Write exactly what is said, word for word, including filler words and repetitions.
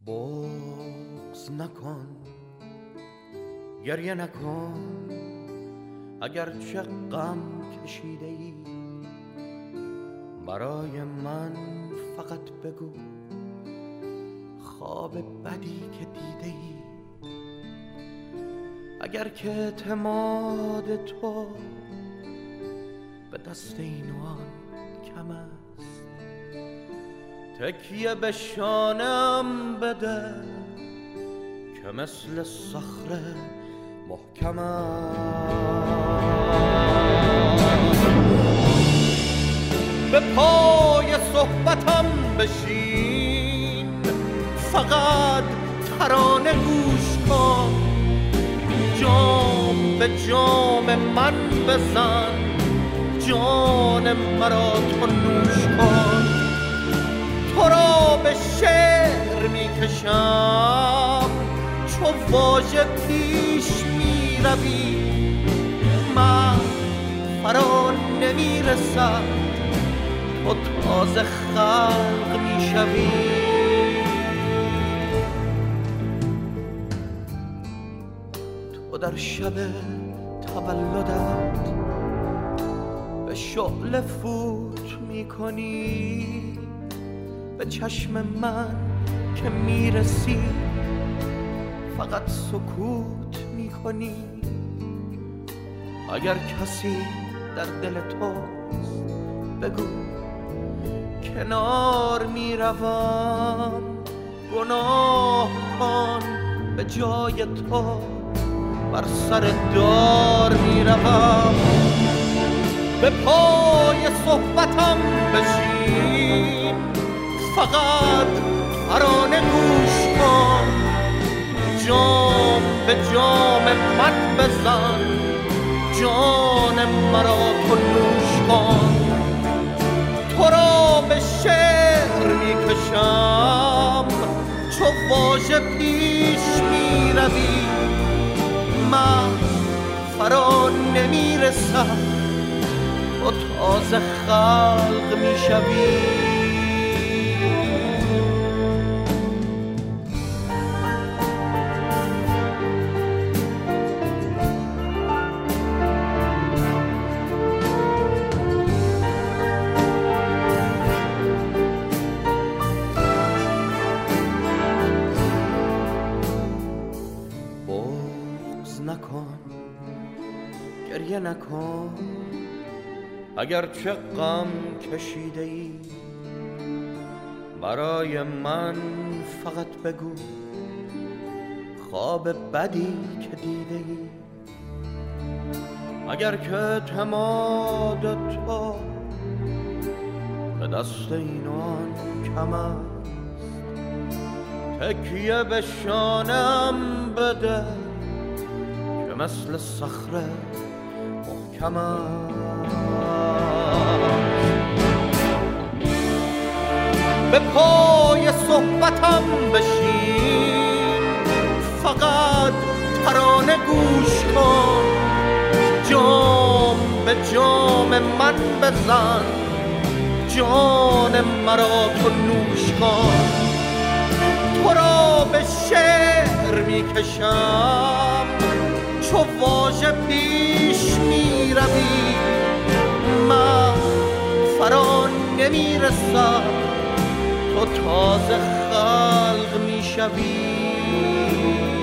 بغض نکن، گریه نکن، اگرچه غم کشیده ای برای من فقط بگو خواب بدی که دیده ای. اگر که اعتماد تو به دست این و آن کم است، تکیه به شانم بده که مثل صخره محکم است. به پای صحبتم بشین، فقط ترانه گوش کن، جام به جام من بزن، جان مرا تو نوش کن. تو را به شعر می کشم چو واژه پیش می روی، من فرا نمی رسد تو تازه خلق می شوی. تو در شب تولدت به شعله فوت می کنی، به چشم من که می رسی فقط سکوت می کنی. اگر کسی در دل توست بگو کنار می روم، گناه کن به جای تو بر سر دار می روم. به پای صحبتم بشین، فقط ترانه گوش کن، جام به جام من بزن، جان مرا تو نوش کن. تو را به شعر می کشم چو واژه پیش می روی، من فرا نمی رسم تو تازه خلق می شوی. نکن، گریه نکن، اگرچه غم کشیده ای برای من فقط بگو خواب بدی که دیده ای. اگر که اعتماد تو به دست این و آن کم است، تکیه به شانم بده که مثل صخره محکم است. به پای صحبتم بشین، فقط ترانه گوش کن، جام به جام من بزن، جان مرا تو نوش کن. تو را به شعر می کشم چو واژه پیش می روی، من فرا نمی رسم تو تازه خلق می شوی.